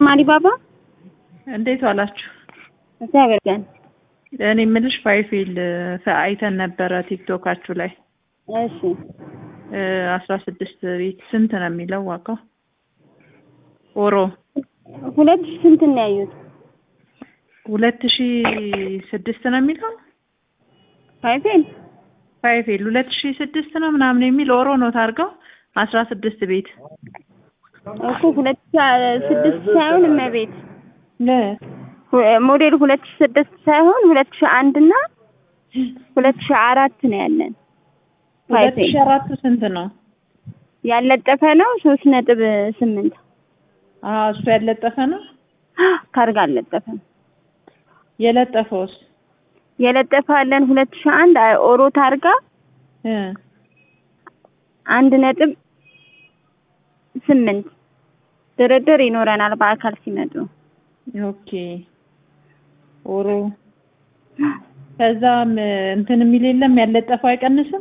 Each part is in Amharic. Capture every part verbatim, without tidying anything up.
አሊባባ እንዴት ዋላችሁ? እግዚአብሔር ይመስገን። እኔ የምልሽ ፋይፊል አይተን ነበረ ቲክቶካችሁ ላይ። እሺ አስራ ስድስት ቤት ስንት ነው የሚለው ዋጋው? ኦሮ ሁለት ሺህ ስንት ነው ያዩት? ሁለት ሺህ ስድስት ነው የሚለው ፋይፊል ፋይፊል ሁለት ሺህ ስድስት ነው ምናምን የሚል ኦሮ ነው ታርጋው አስራ ስድስት ቤት እኮ ሁለት ሺህ ስድስት ሳይሆን እመቤት ለ ሞዴል ሁለት ሺህ ስድስት ሳይሆን ሁለት ሺህ አንድ እና ሁለት ሺህ አራት ነው ያለን። ሁለት ሺህ አራት ስንት ነው? ያለጠፈ ነው ሶስት ነጥብ ስምንት አዎ እሱ ያለጠፈ ነው። ካርጋ አለጠፈ። የለጠፈውስ? የለጠፈ አለን ሁለት ሺህ አንድ ኦሮ ታርጋ እ አንድ ነጥብ ስምንት ድርድር ይኖረናል በአካል ሲመጡ። ኦኬ ኦሮ ከዛም እንትን የሚል የለም ያለጠፈው አይቀንስም?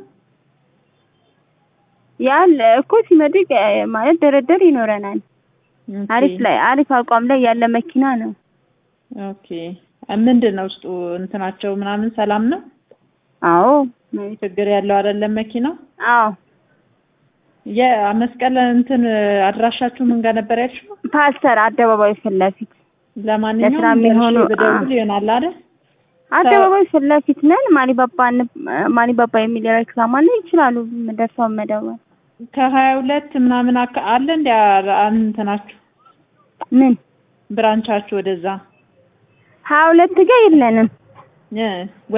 ያለ እኮ ሲመጡ ማለት ድርድር ይኖረናል። አሪፍ ላይ አሪፍ አቋም ላይ ያለ መኪና ነው። ኦኬ ምንድነው ውስጡ እንትናቸው ምናምን ሰላም ነው? አዎ ችግር ያለው አይደለም መኪናው? አዎ የመስቀል እንትን አድራሻችሁ ምን ጋር ነበር ያልሽው? ፓስተር አደባባይ ፊት ለፊት። ለማንኛውም የሚሆነው በደውል ይሆናል አይደል? አደባባይ ፊት ለፊት ነን። ማሊባባ ማሊባባ የሚል ሬክላም አለ ይችላሉ ደርሰው መደወል። ከሀያ ሁለት ምናምን አለ እንደ እንትናችሁ ምን ብራንቻችሁ ወደዛ ሀያ ሁለት ጋር የለንም። እ